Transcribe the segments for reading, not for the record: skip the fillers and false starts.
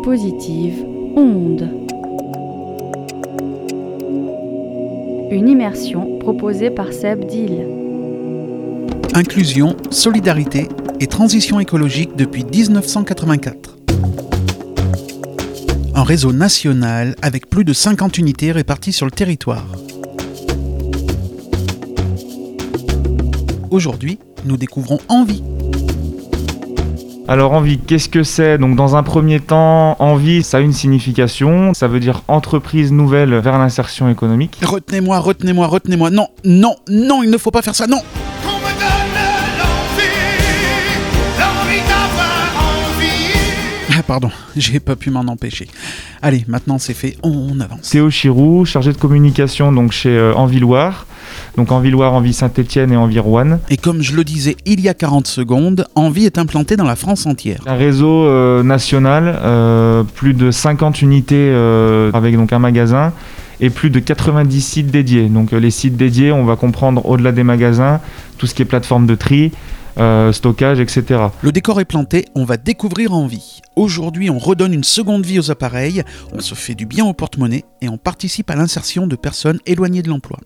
diapositive Onde. Une immersion proposée par Seb Dill. Inclusion, solidarité et transition écologique depuis 1984. Un réseau national avec plus de 50 unités réparties sur le territoire. Aujourd'hui, nous découvrons Envie. Alors Envie, qu'est-ce que c'est ? Donc dans un premier temps, Envie, ça a une signification, ça veut dire entreprise nouvelle vers l'insertion économique. Retenez-moi. Non, il ne faut pas faire ça, non. Qu'on me donne l'envie d'avoir envie. Ah pardon, j'ai pas pu m'en empêcher. Allez, maintenant c'est fait, on avance. Théo Chirou, chargé de communication donc chez Envie Loire. Donc Envie Loire, Envie Saint-Étienne et Envie Roanne. Et comme je le disais il y a 40 secondes, Envie est implanté dans la France entière. Un réseau national, plus de 50 unités avec donc un magasin et plus de 90 sites dédiés. Donc les sites dédiés, on va comprendre au-delà des magasins, tout ce qui est plateforme de tri, stockage, etc. Le décor est planté, on va découvrir Envie. Aujourd'hui, on redonne une seconde vie aux appareils, on se fait du bien au porte-monnaie et on participe à l'insertion de personnes éloignées de l'emploi.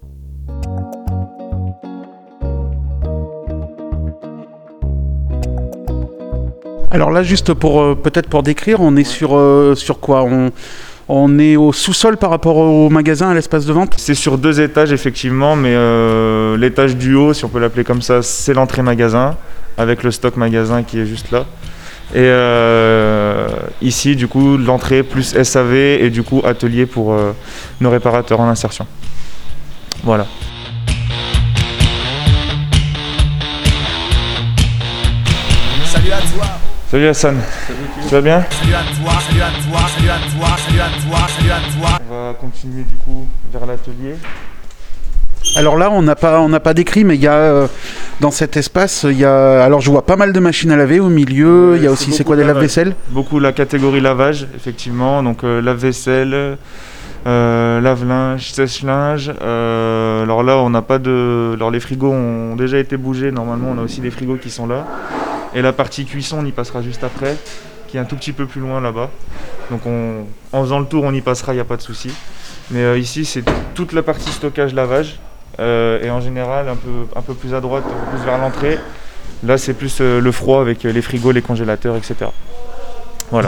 Alors là, juste pour peut-être pour décrire, on est sur quoi ? On est au sous-sol par rapport au magasin, à l'espace de vente ? C'est sur 2 étages effectivement, mais l'étage du haut, si on peut l'appeler comme ça, c'est l'entrée magasin, avec le stock magasin qui est juste là. Et ici, du coup, l'entrée plus SAV et du coup atelier pour nos réparateurs en insertion. Voilà. Salut à toi. Salut Hassan, tu vas bien ? Salut à toi, salut à toi, salut à toi, salut à toi, salut à toi. On va continuer du coup vers l'atelier. Alors là, on n'a pas décrit, mais il y a dans cet espace, alors je vois pas mal de machines à laver au milieu. Il y a aussi, c'est quoi, des lave-vaisselle ? Beaucoup la catégorie lavage, effectivement. Donc lave-vaisselle, lave-linge, sèche-linge. Alors là, on n'a pas de. Alors les frigos ont déjà été bougés. Normalement, on a aussi des frigos qui sont là. Et la partie cuisson, on y passera juste après, qui est un tout petit peu plus loin là-bas. Donc en faisant le tour, on y passera, il n'y a pas de souci. Mais ici, c'est toute la partie stockage-lavage. Et en général, un peu plus à droite, un peu plus vers l'entrée. Là, c'est plus le froid avec les frigos, les congélateurs, etc. Voilà.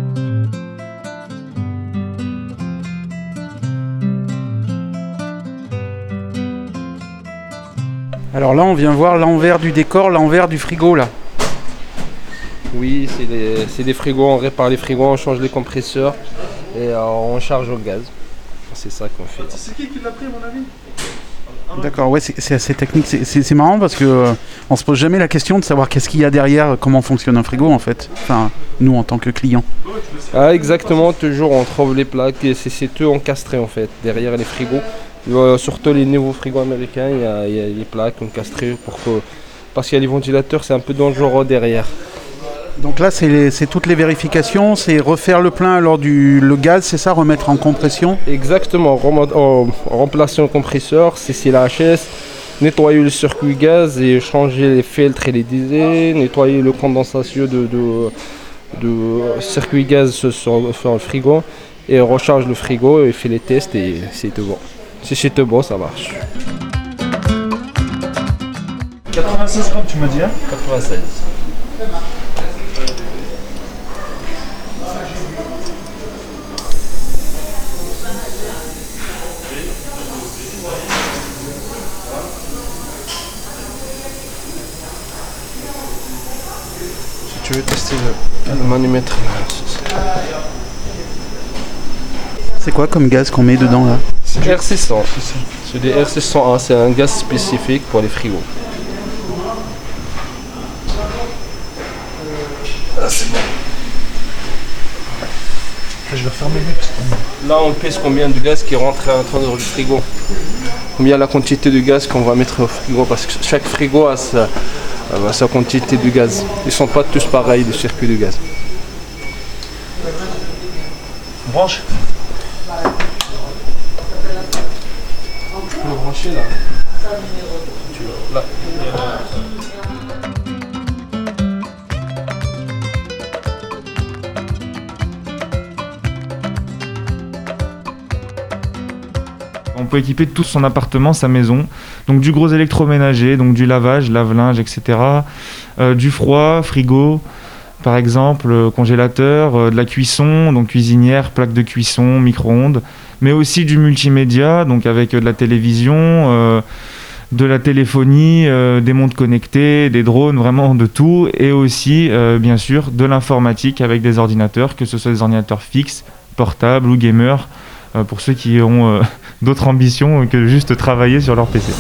Alors là, on vient voir l'envers du décor, l'envers du frigo là. Oui, c'est des frigos, on répare les frigos, on change les compresseurs et on charge au gaz. C'est ça qu'on fait. C'est qui l'a pris, à mon avis ? D'accord, ouais, c'est assez technique. C'est marrant parce que on se pose jamais la question de savoir qu'est-ce qu'il y a derrière, comment fonctionne un frigo en fait. Enfin, nous en tant que clients. Ah, exactement, toujours on trouve les plaques et c'est tout encastré en fait, derrière les frigos. Surtout les nouveaux frigos américains, il y a les plaques encastrées parce qu'il y a les ventilateurs, c'est un peu dangereux derrière. Donc là, c'est toutes les vérifications, c'est refaire le plein alors le gaz, c'est ça, remettre en compression ? Exactement, remplacer le compresseur, c'est la HS, nettoyer le circuit gaz et changer les filtres et les diesels, nettoyer le condensation de circuit gaz sur le frigo et recharge le frigo et fait les tests et c'est tout bon. Si c'est tout bon, ça marche. 96 grammes, tu m'as dit, hein ? 96. Tu veux tester Le manomètre là. C'est quoi comme gaz qu'on met dedans là ? R600. C'est des R601, c'est un gaz spécifique pour les frigos. Ah, c'est bon. Je vais refermer lui. Là, on pèse combien de gaz qui rentre à l'intérieur du frigo. Combien la quantité de gaz qu'on va mettre au frigo, parce que chaque frigo a sa quantité de gaz. Ils ne sont pas tous pareils, les circuits de gaz. Branche. Tu peux le brancher là. Là. peut équiper tout son appartement, sa maison. Donc du gros électroménager, donc du lavage, lave-linge, etc. Du froid, frigo, par exemple, congélateur, de la cuisson, donc cuisinière, plaque de cuisson, micro-ondes, mais aussi du multimédia, donc avec de la télévision, de la téléphonie, des montres connectées, des drones, vraiment de tout, et aussi bien sûr de l'informatique avec des ordinateurs, que ce soit des ordinateurs fixes, portables ou gamers, pour ceux qui ont d'autres ambitions que juste travailler sur leur PC.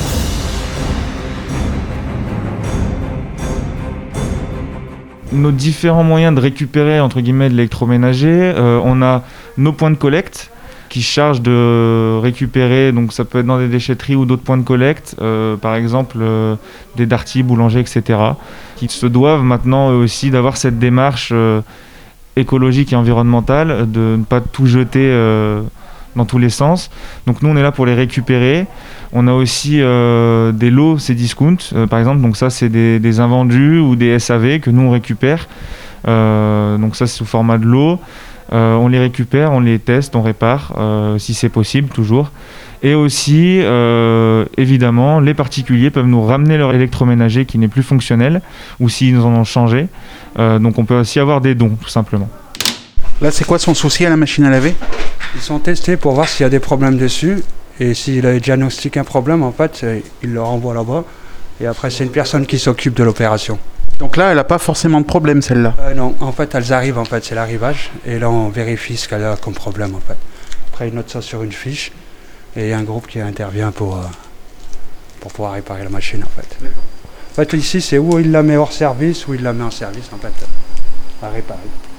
Nos différents moyens de récupérer entre guillemets de l'électroménager, on a nos points de collecte qui chargent de récupérer, donc ça peut être dans des déchetteries ou d'autres points de collecte, par exemple des darty, boulangers, etc., qui se doivent maintenant eux aussi d'avoir cette démarche écologique et environnementale, de ne pas tout jeter dans tous les sens. Donc nous on est là pour les récupérer. On a aussi des lots Cdiscount, par exemple, donc ça c'est des invendus ou des SAV que nous on récupère. Donc ça c'est sous format de lot. On les récupère, on les teste, on répare, si c'est possible, toujours. Et aussi, évidemment, les particuliers peuvent nous ramener leur électroménager qui n'est plus fonctionnel, ou s'ils en ont changé. Donc on peut aussi avoir des dons, tout simplement. Là, c'est quoi son souci à la machine à laver? Ils sont testés pour voir s'il y a des problèmes dessus. Et s'il a diagnostiqué un problème, en fait, il le renvoie là-bas. Et après, c'est une personne qui s'occupe de l'opération. Donc là, elle n'a pas forcément de problème, celle-là. Non, en fait, elles arrivent, en fait, c'est l'arrivage. Et là, on vérifie ce qu'elle a comme problème, en fait. Après, ils notent ça sur une fiche. Et il y a un groupe qui intervient pour pouvoir réparer la machine, en fait. En fait, ici, c'est où il la met hors service, ou il la met en service, en fait, à réparer.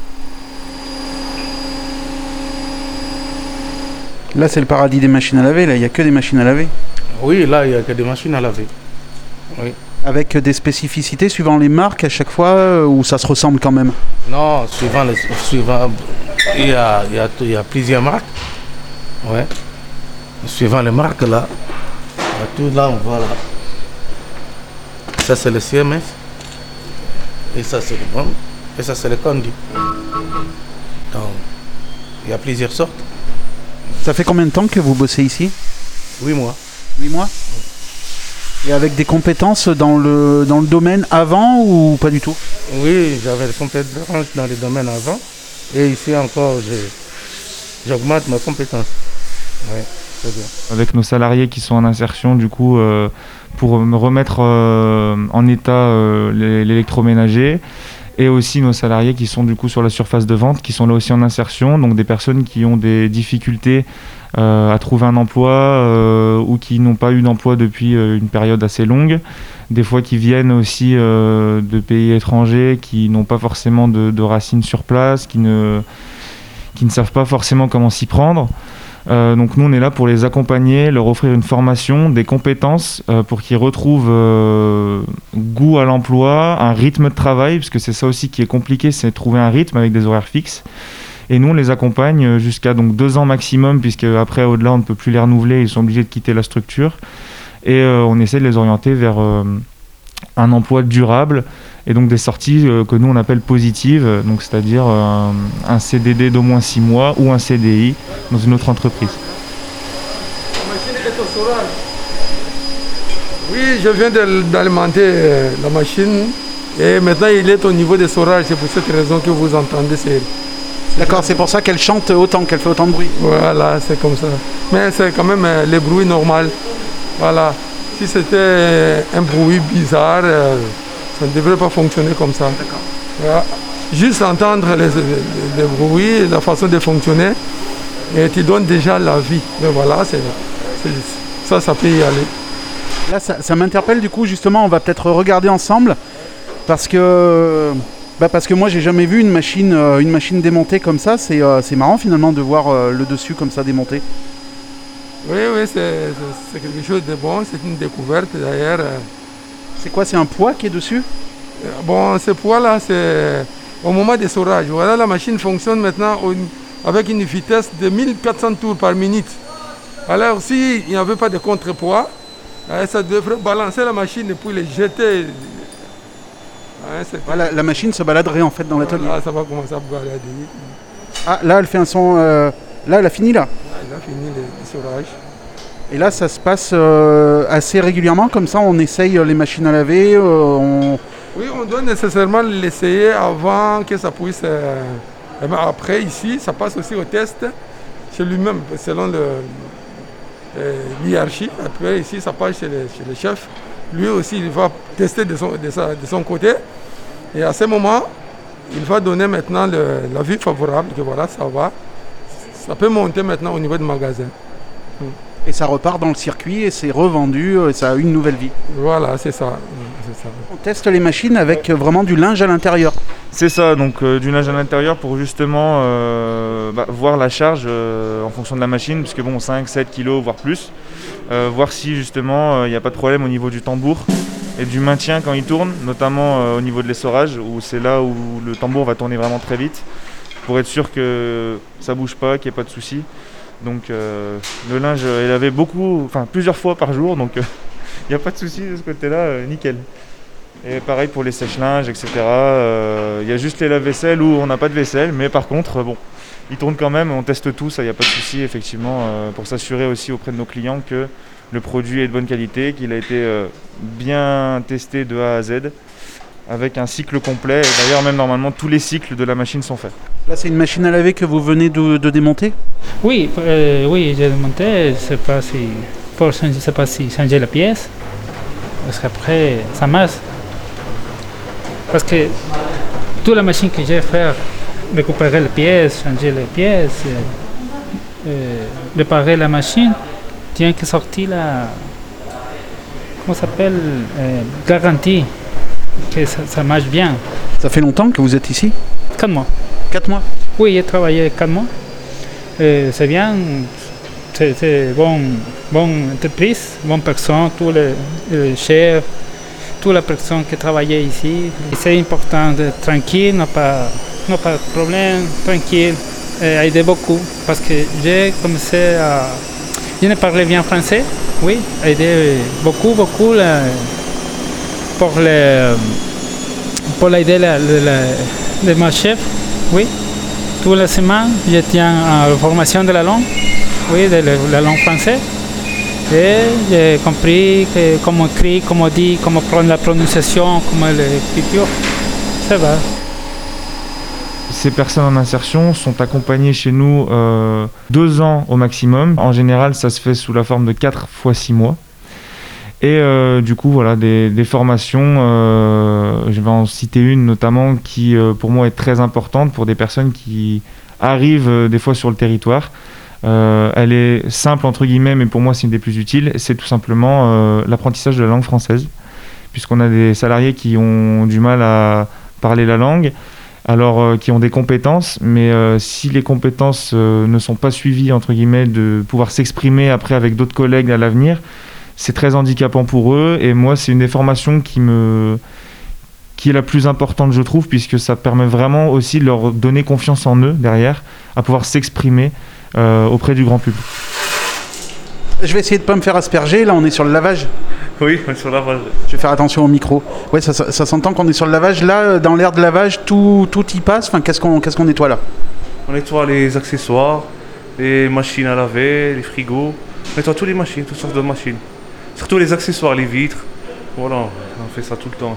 Là, c'est le paradis des machines à laver. Là, il n'y a que des machines à laver. Oui, là, il n'y a que des machines à laver. Oui. Avec des spécificités suivant les marques à chaque fois, ou ça se ressemble quand même? Non, il y a plusieurs marques. Ouais. Suivant les marques, là, tout là, on voit là. Ça, c'est le CMF. Et ça, c'est le bon. Et ça, c'est le conduit. Donc, il y a plusieurs sortes. Ça fait combien de temps que vous bossez ici? 8 mois. 8 mois? Et avec des compétences dans le domaine avant ou pas du tout? Oui, j'avais des compétences dans le domaine avant. Et ici encore, j'augmente mes compétences. Oui, c'est bien. Avec nos salariés qui sont en insertion, du coup, pour me remettre en état l'électroménager. Et aussi nos salariés qui sont du coup sur la surface de vente, qui sont là aussi en insertion, donc des personnes qui ont des difficultés à trouver un emploi ou qui n'ont pas eu d'emploi depuis une période assez longue, des fois qui viennent aussi de pays étrangers, qui n'ont pas forcément de racines sur place, qui ne savent pas forcément comment s'y prendre. Donc nous on est là pour les accompagner, leur offrir une formation, des compétences pour qu'ils retrouvent goût à l'emploi, un rythme de travail, parce que c'est ça aussi qui est compliqué, c'est de trouver un rythme avec des horaires fixes. Et nous on les accompagne jusqu'à donc 2 ans maximum, puisque après au-delà on ne peut plus les renouveler, ils sont obligés de quitter la structure. Et on essaie de les orienter vers un emploi durable et donc des sorties que nous on appelle positives, donc c'est-à-dire un CDD d'au moins 6 mois ou un CDI dans une autre entreprise. La machine est au saurage. Oui, je viens d'alimenter la machine et maintenant il est au niveau des saurages, c'est pour cette raison que vous entendez. D'accord, c'est pour ça qu'elle chante autant, qu'elle fait autant de bruit. Voilà, c'est comme ça. Mais c'est quand même les bruits normaux. Voilà. Si c'était un bruit bizarre, ça ne devrait pas fonctionner comme ça. D'accord. Voilà. Juste entendre les bruits, la façon de fonctionner, et tu donnes déjà la vie. Mais voilà, ça peut y aller. Là, ça m'interpelle du coup, justement, on va peut-être regarder ensemble, parce que moi j'ai jamais vu une machine démontée comme ça. C'est marrant finalement de voir le dessus comme ça démonté. Oui, c'est quelque chose de bon, c'est une découverte d'ailleurs. C'est quoi, c'est un poids qui est dessus? Bon, ce poids-là, c'est au moment des saurages. Voilà, la machine fonctionne maintenant avec une vitesse de 1400 tours par minute. Alors, s'il n'y avait pas de contrepoids, ça devrait balancer la machine et puis les jeter. La machine se baladerait en fait dans l'atelier. Là, ça va commencer à balader. Ah, là, elle fait un son. Là, elle a fini là. Elle a fini le saurage. Et là, ça se passe assez régulièrement, comme ça, on essaye les machines à laver. Oui, on doit nécessairement l'essayer avant que ça puisse... et ben après, ici, ça passe aussi au test chez lui-même, selon l'hiérarchie. Après, ici, ça passe chez le chef. Lui aussi, il va tester de son côté. Et à ce moment, il va donner maintenant l'avis favorable que voilà, ça va. Ça peut monter maintenant au niveau du magasin. Et ça repart dans le circuit et c'est revendu et ça a une nouvelle vie. Voilà, c'est ça. On teste les machines avec vraiment du linge à l'intérieur. C'est ça, donc du linge à l'intérieur pour justement voir la charge en fonction de la machine, puisque bon, 5, 7 kilos, voire plus. Voir si justement il n'y a pas de problème au niveau du tambour et du maintien quand il tourne, notamment au niveau de l'essorage, où c'est là où le tambour va tourner vraiment très vite, pour être sûr que ça bouge pas, qu'il n'y ait pas de soucis. Donc le linge est lavé plusieurs fois par jour, donc il n'y a pas de souci de ce côté-là, nickel. Et pareil pour les sèche-linges, etc. Il y a juste les lave-vaisselle où on n'a pas de vaisselle, mais par contre, bon, ils tournent quand même, on teste tout, ça, il n'y a pas de souci, effectivement, pour s'assurer aussi auprès de nos clients que le produit est de bonne qualité, qu'il a été bien testé de A à Z, avec un cycle complet. Et d'ailleurs, même normalement, tous les cycles de la machine sont faits. Là, c'est une machine à laver que vous venez de démonter ? Oui, j'ai démonté. Je ne sais pas si changer la pièce. Parce qu'après, ça marche. Parce que toute la machine que j'ai fait, récupérer les pièces, changer les pièces, réparer la machine, tient que sortir la... Comment ça s'appelle garantie. Que ça marche bien. Ça fait longtemps que vous êtes ici ? 4 mois. 4 mois ? Oui, j'ai travaillé 4 mois. C'est bien, c'est bonne entreprise, bonne personne, tous les chefs, toutes les personnes qui travaillaient ici. C'est important d'être tranquille, non pas de problème, tranquille, aider beaucoup. Parce que j'ai commencé à... Je ne parlais bien français, oui, aider beaucoup pour aider mon chef, oui. Toute la semaine, je tiens à la formation de la langue, oui, de la langue française. Et j'ai compris comment écrire, comment dire, comment prendre la prononciation, comment l'écriture. Ça va. Ces personnes en insertion sont accompagnées chez nous 2 ans au maximum. En général, ça se fait sous la forme de 4 fois 6 mois. Et du coup, voilà, des formations, je vais en citer une notamment qui, pour moi, est très importante pour des personnes qui arrivent des fois sur le territoire. Elle est simple, entre guillemets, mais pour moi, c'est une des plus utiles. C'est tout simplement l'apprentissage de la langue française, puisqu'on a des salariés qui ont du mal à parler la langue, alors qui ont des compétences, mais si les compétences ne sont pas suivies, entre guillemets, de pouvoir s'exprimer après avec d'autres collègues à l'avenir, c'est très handicapant pour eux. Et moi, c'est une des formations qui est la plus importante, je trouve, puisque ça permet vraiment aussi de leur donner confiance en eux derrière, à pouvoir s'exprimer auprès du grand public. Je vais essayer de ne pas me faire asperger. Là, on est sur le lavage. Oui, on est sur le lavage. Je vais faire attention au micro. Ouais, ça s'entend qu'on est sur le lavage. Là, dans l'air de lavage, tout y passe. Enfin, qu'est-ce qu'on nettoie là ? On nettoie les accessoires, les machines à laver, les frigos. On nettoie toutes les machines, toutes sortes de machines. Surtout les accessoires, les vitres. Voilà, on fait ça tout le temps.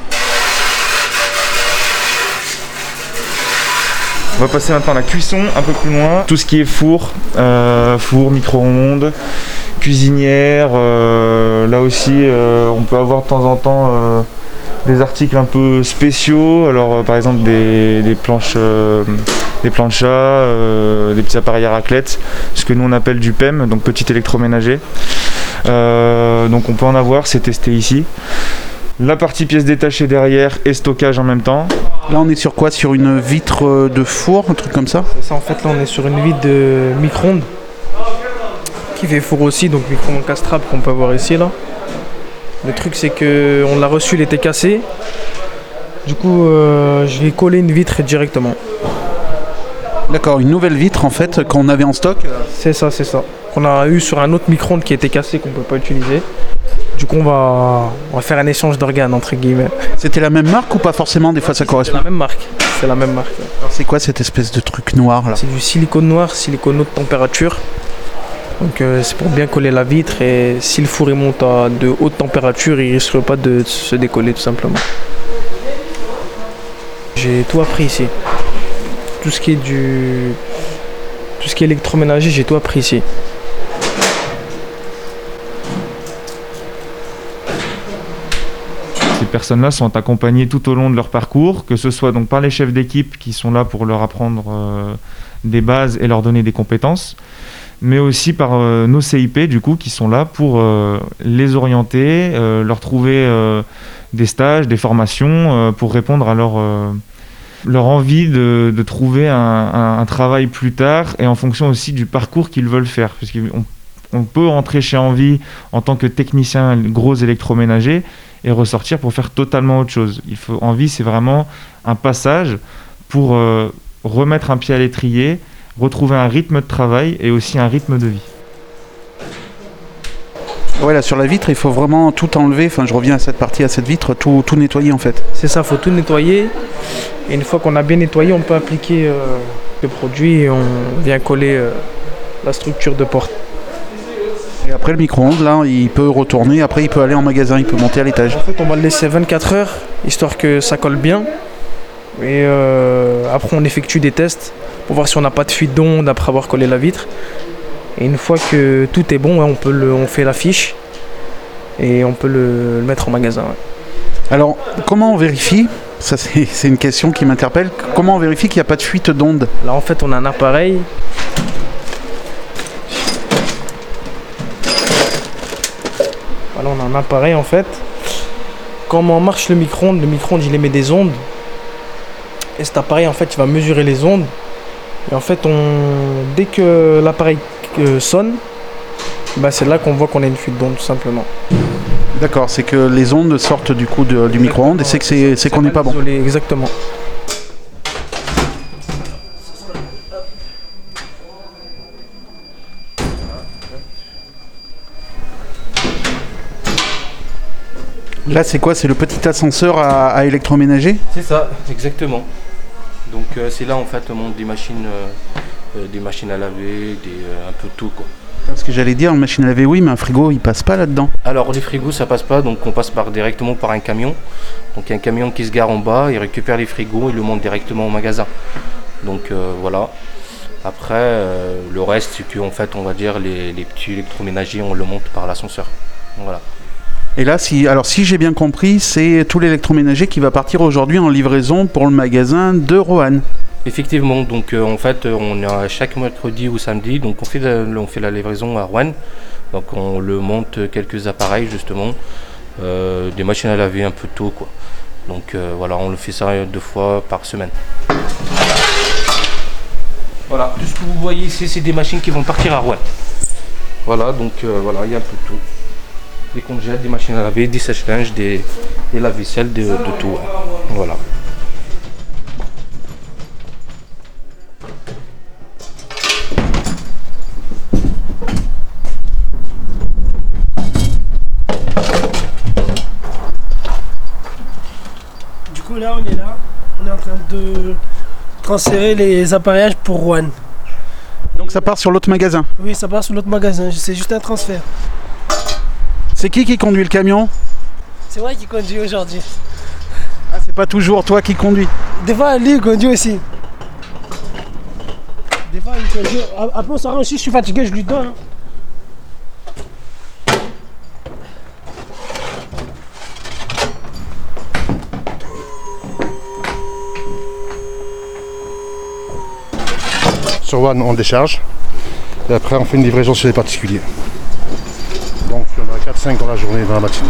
On va passer maintenant à la cuisson, un peu plus loin. Tout ce qui est four, micro-ondes, cuisinière. Là aussi, on peut avoir de temps en temps des articles un peu spéciaux. Alors, par exemple, des planches planchas, des petits appareils à raclette, ce que nous on appelle du PEM, donc petit électroménager. Donc on peut en avoir, c'est testé ici. La partie pièces détachées derrière et stockage en même temps. Là on est sur quoi ? Sur une vitre de four, un truc comme ça ? Ça, en fait, là on est sur une vitre de micro-ondes qui fait four aussi, donc micro-ondes castrables qu'on peut voir ici là. Le truc c'est que on l'a reçu, il était cassé. Du coup je vais coller une vitre directement. D'accord, une nouvelle vitre en fait qu'on avait en stock. C'est ça. Qu'on a eu sur un autre micro-ondes qui était cassé, qu'on ne peut pas utiliser. Du coup, on va faire un échange d'organes, entre guillemets. C'était la même marque ou pas forcément ? Des fois, ça correspond. C'est la même marque. Alors, c'est quoi cette espèce de truc noir là ? C'est du silicone noir, silicone haute température. Donc c'est pour bien coller la vitre et si le four il monte à de haute température, il risque pas de se décoller tout simplement. J'ai tout appris ici. Tout ce qui est électroménager, j'ai tout appris ici. Ces personnes-là sont accompagnées tout au long de leur parcours, que ce soit donc par les chefs d'équipe qui sont là pour leur apprendre des bases et leur donner des compétences, mais aussi par nos CIP du coup qui sont là pour les orienter, leur trouver des stages, des formations pour répondre à leur envie de trouver un travail plus tard et en fonction aussi du parcours qu'ils veulent faire. Parce qu'on peut rentrer chez Envie en tant que technicien gros électroménager et ressortir pour faire totalement autre chose. Envie, c'est vraiment un passage pour remettre un pied à l'étrier, retrouver un rythme de travail et aussi un rythme de vie. Ouais, là sur la vitre, il faut vraiment tout enlever. Enfin, je reviens à cette partie, à cette vitre, tout nettoyer en fait. C'est ça, il faut tout nettoyer. Et une fois qu'on a bien nettoyé, on peut appliquer le produit et on vient coller la structure de porte. Et après le micro-ondes, là, il peut retourner. Après, il peut aller en magasin, il peut monter à l'étage. En fait, on va le laisser 24 heures, histoire que ça colle bien. Et après, on effectue des tests pour voir si on n'a pas de fuite d'onde après avoir collé la vitre. Et une fois que tout est bon, on fait la fiche et on peut le mettre en magasin. Ouais. Alors, comment on vérifie? Ça, c'est une question qui m'interpelle. Comment on vérifie qu'il n'y a pas de fuite d'onde? Là, en fait, on a un appareil. Voilà, on a un appareil, en fait. Comment marche le micro-ondes, il émet des ondes. Et cet appareil, en fait, il va mesurer les ondes. Et en fait, dès que l'appareil sonne, c'est là qu'on voit qu'on a une fuite d'onde, tout simplement. D'accord, c'est que les ondes sortent du coup du micro-ondes et c'est qu'on n'est pas bon. Isolé, exactement. Là, c'est quoi? C'est le petit ascenseur à électroménager? C'est ça, exactement. Donc c'est là en fait on monte des machines à laver, un peu tout quoi. Parce que j'allais dire, une machine à laver oui, mais un frigo il passe pas là-dedans. Alors les frigos ça passe pas, donc on passe directement par un camion. Donc un camion qui se gare en bas, il récupère les frigos et le monte directement au magasin. Donc voilà. Après le reste c'est qu'en fait on va dire les petits électroménagers on le monte par l'ascenseur. Voilà. Et là, si j'ai bien compris, c'est tout l'électroménager qui va partir aujourd'hui en livraison pour le magasin de Roanne. Effectivement, donc en fait, on est chaque mercredi ou samedi, donc on fait la livraison à Roanne. Donc on le monte quelques appareils justement, des machines à laver un peu tôt quoi. Donc voilà, on le fait ça 2 fois par semaine. Voilà, tout ce que vous voyez ici, c'est des machines qui vont partir à Roanne. Voilà, donc voilà, il y a un peu de tout. Des congèles, des machines à laver, des sèche-linge, des lave-vaisselle, de tout. Voilà. Du coup là on est en train de transférer les appareillages pour Roanne. Donc ça part sur l'autre magasin? Oui, ça part sur l'autre magasin, c'est juste un transfert. C'est qui conduit le camion? C'est moi qui conduis aujourd'hui. Ah, c'est pas toujours toi qui conduis? Des fois, lui, il conduit aussi. Des fois, il conduit. Après, on s'arrange, si je suis fatigué, je lui donne. Sur One, on décharge. Et après, on fait une livraison sur les particuliers. Donc il y en a 4-5 dans la journée, dans la matinée.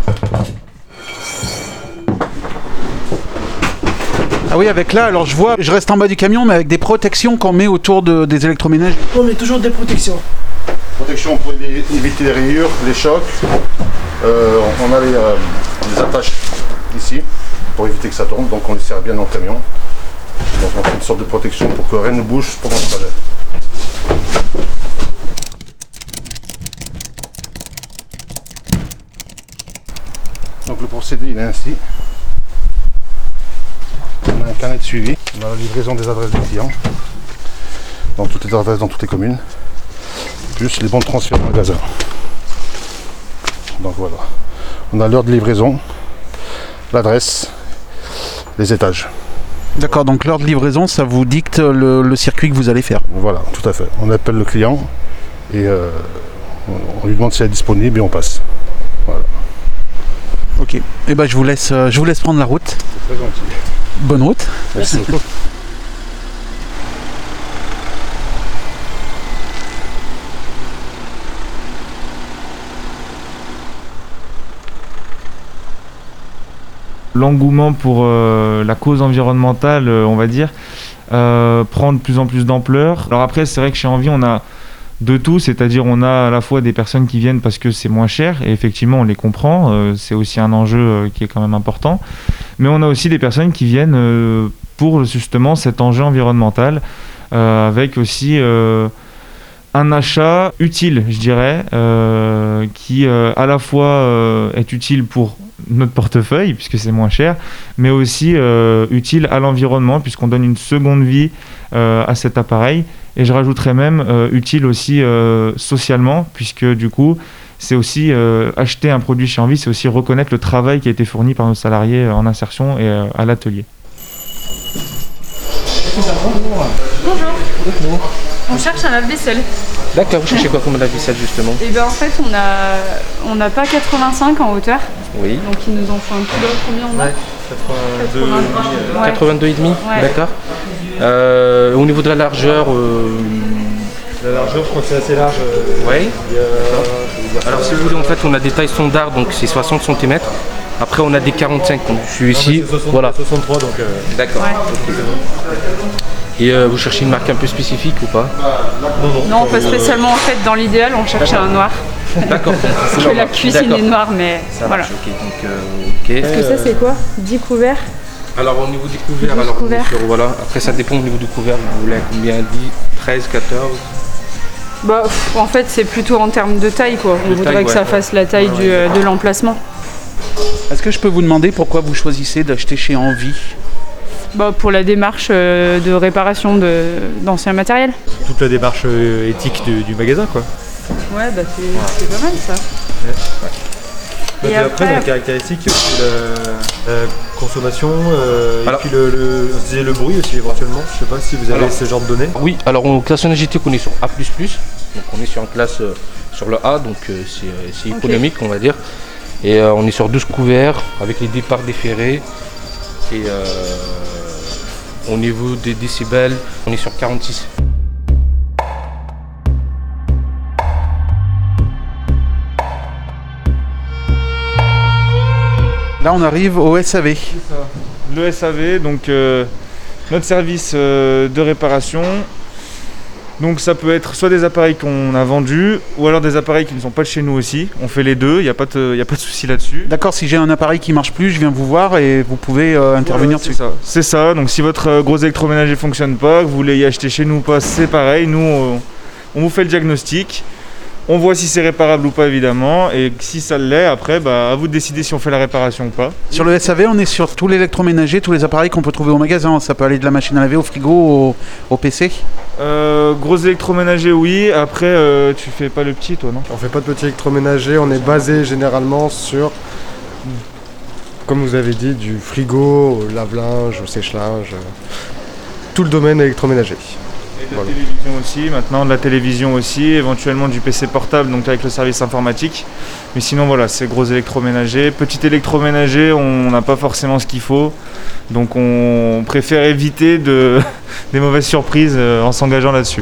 Ah oui, avec là, alors je reste en bas du camion, mais avec des protections qu'on met autour des électroménagers. On met toujours des protections. Protection pour éviter les rayures, les chocs. On a les attaches ici pour éviter que ça tombe, donc on les serre bien dans le camion. Donc on fait une sorte de protection pour que rien ne bouge pendant le trajet. Donc le procédé il est ainsi. On a un carnet de suivi, on a la livraison des adresses des clients. Donc toutes les adresses dans toutes les communes. plus les bons de transfert au magasin. Donc voilà, on a l'heure de livraison, l'adresse, les étages. D'accord, donc l'heure de livraison, ça vous dicte le circuit que vous allez faire. Voilà, tout à fait. On appelle le client et on lui demande si elle est disponible et on passe. Voilà. Ok, et ben je vous laisse prendre la route. C'est très gentil. Bonne route. Merci beaucoup. L'engouement pour la cause environnementale, on va dire, prend de plus en plus d'ampleur. Alors après, c'est vrai que chez Envie, on a de tout, c'est-à-dire on a à la fois des personnes qui viennent parce que c'est moins cher, et effectivement on les comprend, c'est aussi un enjeu qui est quand même important, mais on a aussi des personnes qui viennent pour justement cet enjeu environnemental, avec aussi un achat utile, je dirais, qui à la fois est utile pour notre portefeuille, puisque c'est moins cher, mais aussi utile à l'environnement, puisqu'on donne une seconde vie à cet appareil. Et je rajouterais même utile aussi socialement, puisque du coup, c'est aussi acheter un produit chez Envie, c'est aussi reconnaître le travail qui a été fourni par nos salariés en insertion et à l'atelier. Bonjour. On cherche un lave-vaisselle. D'accord, vous cherchez quoi comme lave-vaisselle justement? Et bien en fait, on n'a pas 85 en hauteur. Oui. Donc il nous en faut un kilo. Combien on a? 82,5. Ouais. D'accord. Au niveau de la largeur, la largeur, je crois que c'est assez large. Oui. Alors si vous voulez, en fait, on a des tailles standards, donc c'est 60 cm. Après, on a des 45, comme je suis ici. 60, voilà. 63, donc. D'accord. Ouais. Et vous cherchez une marque un peu spécifique ou pas? Non, pas spécialement. En fait, dans l'idéal, on cherchait un noir. D'accord. Parce que la cuisine est noire, mais ça voilà. marche, ok. Donc, ok. Parce que ça, c'est quoi? 10 couverts? Alors au niveau des couverts, alors voilà. Après ça dépend au niveau du couvert, vous voulez combien? 10, 13, 14? Bah en fait c'est plutôt en termes de taille quoi. On voudrait que ça fasse la taille de l'emplacement. Est-ce que je peux vous demander pourquoi vous choisissez d'acheter chez Envie? Bah pour la démarche de réparation d'anciens matériels. Toute la démarche éthique du magasin quoi. Ouais bah c'est pas mal ça. Ouais. Et après, la caractéristique, c'est la consommation, et puis le bruit aussi éventuellement. Je sais pas si vous avez ce genre de données. Oui, alors en classe énergétique, on est sur A++, donc on est sur une classe sur le A, donc c'est économique on va dire. Et on est sur 12 couverts avec les départs déférés. Et au niveau des décibels, on est sur 46. Là, on arrive au SAV. C'est ça. Le SAV, donc notre service de réparation. Donc ça peut être soit des appareils qu'on a vendus, ou alors des appareils qui ne sont pas de chez nous aussi. On fait les deux, il n'y a pas de souci là-dessus. D'accord, si j'ai un appareil qui ne marche plus, je viens vous voir et vous pouvez intervenir dessus. C'est ça, donc si votre gros électroménager ne fonctionne pas, que vous voulez y acheter chez nous ou pas, c'est pareil. Nous, on vous fait le diagnostic. On voit si c'est réparable ou pas évidemment, et si ça l'est, après, à vous de décider si on fait la réparation ou pas. Sur le SAV, on est sur tout l'électroménager, tous les appareils qu'on peut trouver au magasin. Ça peut aller de la machine à laver au frigo, au PC. Gros électroménager, oui. Après, tu fais pas le petit, toi, non? On fait pas de petit électroménager, on est basé généralement sur, comme vous avez dit, du frigo au lave-linge, au sèche-linge, tout le domaine électroménager. Et de la télévision aussi, maintenant de la télévision aussi, éventuellement du PC portable, donc avec le service informatique. Mais sinon voilà, c'est gros électroménager. Petit électroménager, on n'a pas forcément ce qu'il faut. Donc on préfère éviter des mauvaises surprises en s'engageant là-dessus.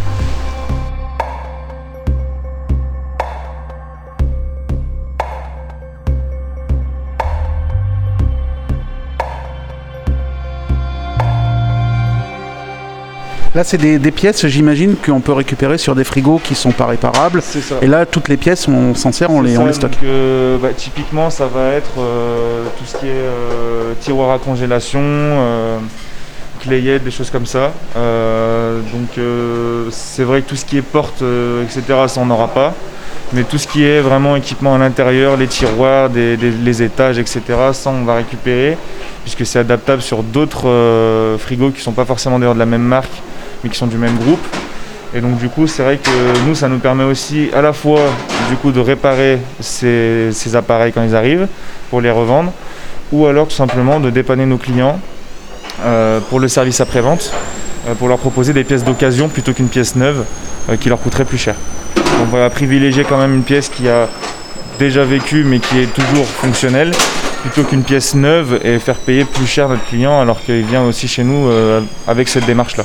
Là, c'est des pièces, j'imagine, qu'on peut récupérer sur des frigos qui ne sont pas réparables. C'est ça. Et là, toutes les pièces, on s'en sert, on les stocke. Donc, typiquement, ça va être tout ce qui est tiroir à congélation, clayette, des choses comme ça. C'est vrai que tout ce qui est porte, etc., ça, on n'aura pas. Mais tout ce qui est vraiment équipement à l'intérieur, les tiroirs, les étages, etc., ça, on va récupérer, puisque c'est adaptable sur d'autres frigos qui ne sont pas forcément d'ailleurs de la même marque, mais qui sont du même groupe. Et donc du coup c'est vrai que nous ça nous permet aussi à la fois du coup de réparer ces appareils quand ils arrivent pour les revendre, ou alors tout simplement de dépanner nos clients pour le service après-vente, pour leur proposer des pièces d'occasion plutôt qu'une pièce neuve qui leur coûterait plus cher. On va privilégier quand même une pièce qui a déjà vécu mais qui est toujours fonctionnelle plutôt qu'une pièce neuve et faire payer plus cher notre client alors qu'il vient aussi chez nous avec cette démarche-là.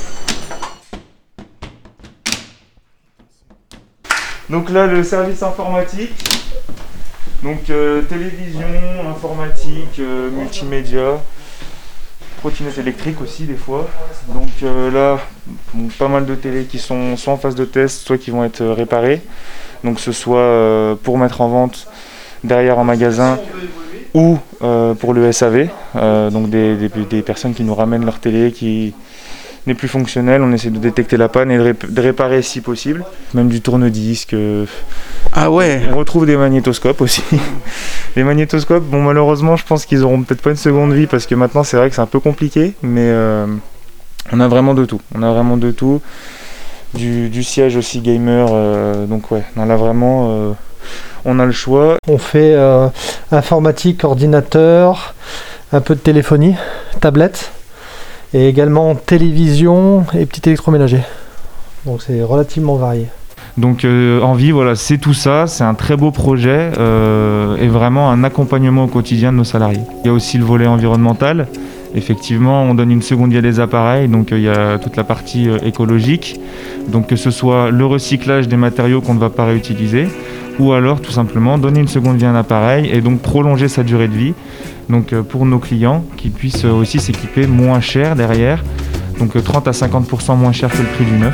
Donc là le service informatique, donc télévision, informatique, multimédia, trottinette électrique aussi des fois. Donc là, pas mal de télés qui sont soit en phase de test, soit qui vont être réparées. Donc que ce soit pour mettre en vente derrière en magasin ou pour le SAV. Donc des personnes qui nous ramènent leur télé qui n'est plus fonctionnelle, on essaie de détecter la panne et de réparer si possible. Même du tourne-disque. Ah ouais. On retrouve des magnétoscopes aussi. Les magnétoscopes, bon malheureusement je pense qu'ils auront peut-être pas une seconde vie parce que maintenant c'est vrai que c'est un peu compliqué, mais on a vraiment de tout. On a vraiment de tout. Du siège aussi gamer, donc ouais, on a vraiment on a le choix. On fait informatique, ordinateur, un peu de téléphonie, tablette, et également télévision et petit électroménager. Donc c'est relativement varié. Donc Envie, voilà, c'est tout ça, c'est un très beau projet et vraiment un accompagnement au quotidien de nos salariés. Il y a aussi le volet environnemental. Effectivement, on donne une seconde vie à des appareils, donc il y a toute la partie écologique, donc que ce soit le recyclage des matériaux qu'on ne va pas réutiliser, ou alors tout simplement donner une seconde vie à un appareil et donc prolonger sa durée de vie, donc pour nos clients qui puissent aussi s'équiper moins cher derrière, donc 30 à 50% moins cher que le prix du neuf.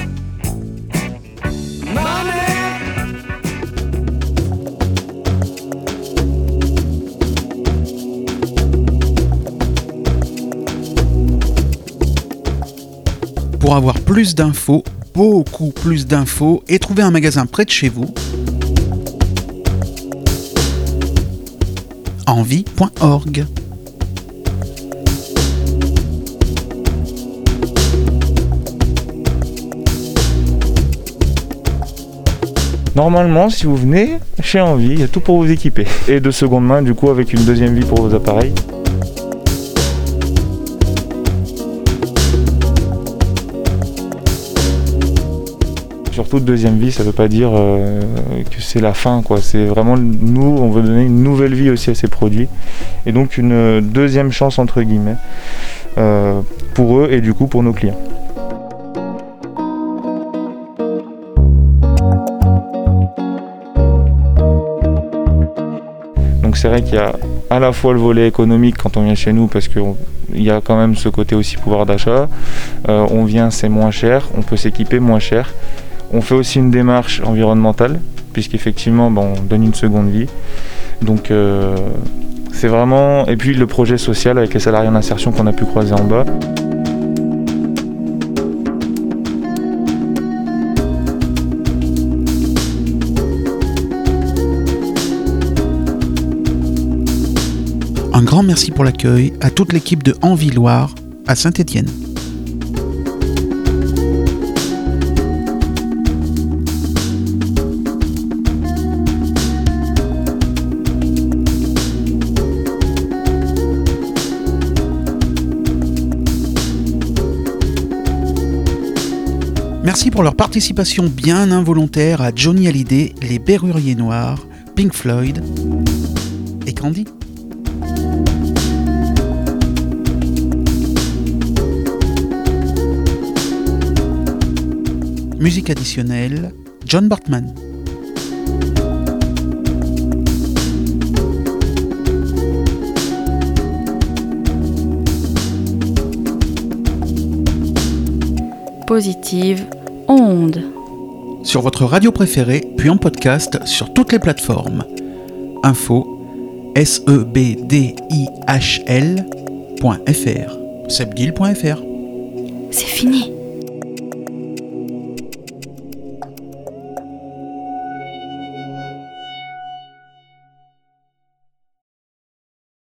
Pour avoir plus d'infos, beaucoup plus d'infos, et trouver un magasin près de chez vous, envie.org. Normalement, si vous venez chez Envie, il y a tout pour vous équiper. Et de seconde main, du coup, avec une deuxième vie pour vos appareils. Surtout de deuxième vie, ça ne veut pas dire que c'est la fin, quoi. C'est vraiment, nous, on veut donner une nouvelle vie aussi à ces produits. Et donc une deuxième chance, entre guillemets, pour eux et du coup pour nos clients. Donc c'est vrai qu'il y a à la fois le volet économique quand on vient chez nous, parce qu'il y a quand même ce côté aussi pouvoir d'achat. On vient, c'est moins cher, on peut s'équiper moins cher. On fait aussi une démarche environnementale, puisqu'effectivement on donne une seconde vie. Donc c'est vraiment... Et puis le projet social avec les salariés en insertion qu'on a pu croiser en bas. Un grand merci pour l'accueil à toute l'équipe de Envie Loire à Saint-Étienne. Merci pour leur participation bien involontaire à Johnny Hallyday, Les Berruriers Noirs, Pink Floyd et Candy. Musique additionnelle, John Bartman. Positive Onde. Sur votre radio préférée, puis en podcast sur toutes les plateformes. Info sebdihl.fr sebdil.fr. C'est fini.